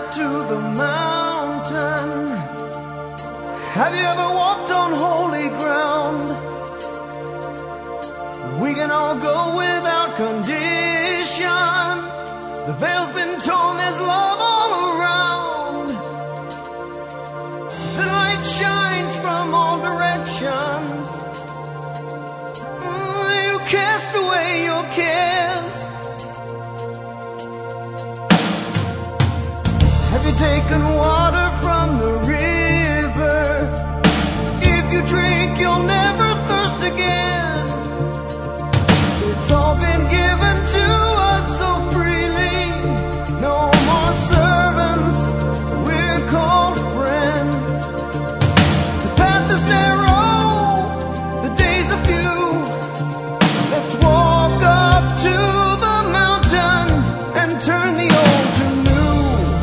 to the mountain. Have you ever walked on holy ground? We can all go without condition. The veil's been torn, there's love all around. The light shines from all directions. You cast away your cares. Have you taken water from the river? If you drink, you'll never thirst again. It's all been given to us so freely. No more servants, we're called friends. The path is narrow, the days are few. Let's walk up to the mountain and turn the old to new.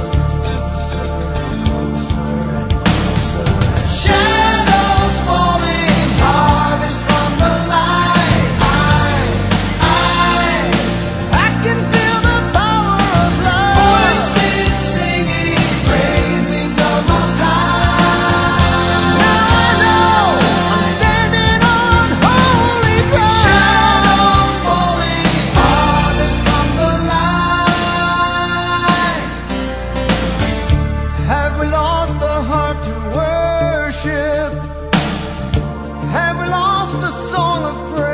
Shadows falling, harvest from the light. I can feel the power of love. Voices singing, praising the Most High. Now I know I'm standing on holy ground. Shadows falling, harvest from the light. Have we lost the heart to worship? Have we lost the song of praise?